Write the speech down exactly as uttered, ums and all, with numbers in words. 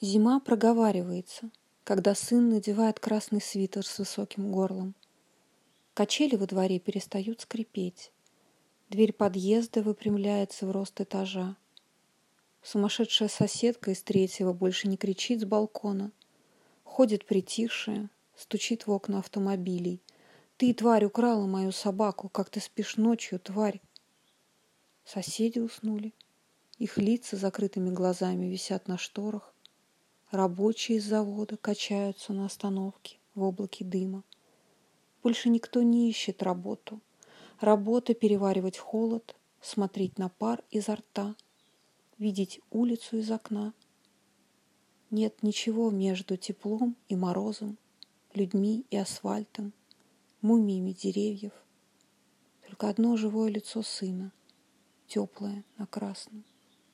Зима проговаривается, когда сын надевает красный свитер с высоким горлом. Качели во дворе перестают скрипеть. Дверь подъезда выпрямляется в рост этажа. Сумасшедшая соседка из третьего больше не кричит с балкона. Ходит притихшая, стучит в окна автомобилей. «Ты, тварь, украла мою собаку! Как ты спишь ночью, тварь!» Соседи уснули. Их лица закрытыми глазами висят на шторах. Рабочие из завода качаются на остановке в облаке дыма. Больше никто не ищет работу. Работа — переваривать холод, смотреть на пар изо рта, видеть улицу из окна. Нет ничего между теплом и морозом, людьми и асфальтом, мумиями деревьев. Только одно живое лицо сына, теплое на красном.